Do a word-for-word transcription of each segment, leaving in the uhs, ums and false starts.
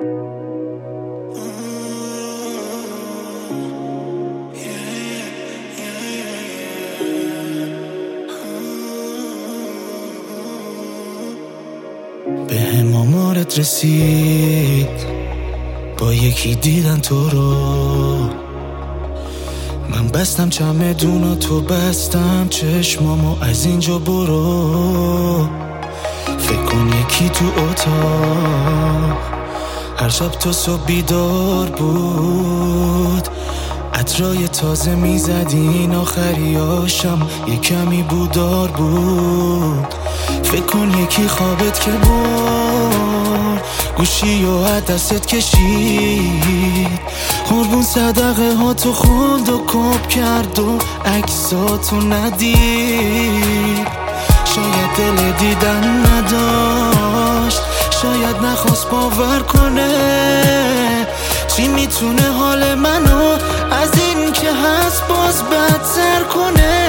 به هم آمارت رسید، با یکی دیدن تو رو. من بستم چمدونا، تو بستم چشمامو، از اینجا برو. فکر کن یکی تو اتاق هر شب تا صبح بیدار بود، عطرای تازه میزدین، آخریاشم یه کمی بودار بود. فکر کن یکی خوابت که برد، گوشی و از دستت کشید، قربون صدقه ها تو خوند و کپ کرد و عکساتو ندید. شاید دل دیدن نداشت، شاید نخواست باور کنه. چی میتونه حال منو از این که هست باز بدتر کنه؟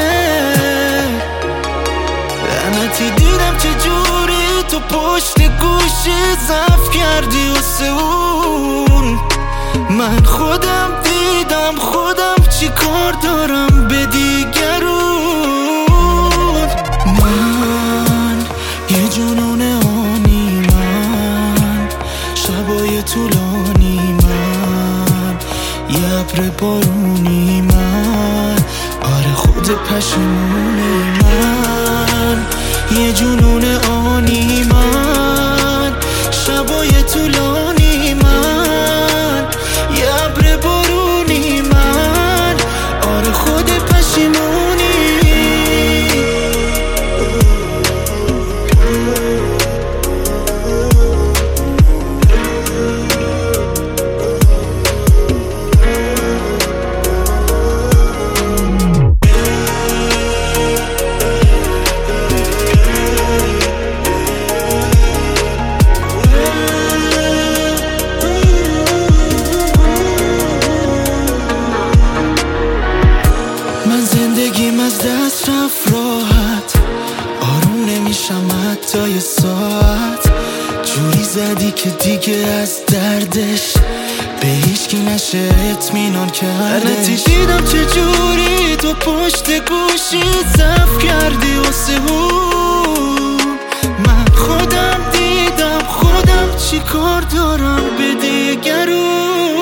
لعنتی دیدم چه جوری تو پشت گوشی ضعف کردی و سئول. من خودم دیدم خودم چی کار دارم به دیگرون. من یه جنون آنی، من شبای طولانی، من یه ابر بارونی، من آره خود پشیمونی. من یه جنون آنی، من شبای طولانی، من یه ابر بارونی، من آره خود پشیمونی. زندگیم از دست رفت راحت، آروم نمیشم حتی یه ساعت. جوری زدی که دیگه از دردش به هیچکی نشه اطمینان کردش. لعنتی دیدم چه جوری تو پشت گوشی ضعف کردی و سئول. من خودم دیدم خودم چی کار دارم به دیگرون.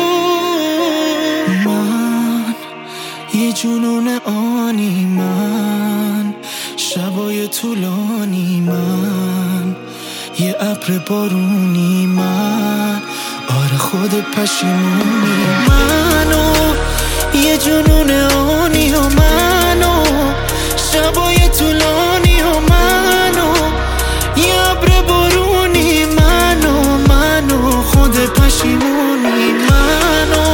من یه جنون آنی، من شبای طولانی، من یه ابر بارونی، من آره خود پشیمونی. منو یه جنون آنی و منو شبای طولانی و منو یه ابر بارونی، منو منو خود پشیمونی. منو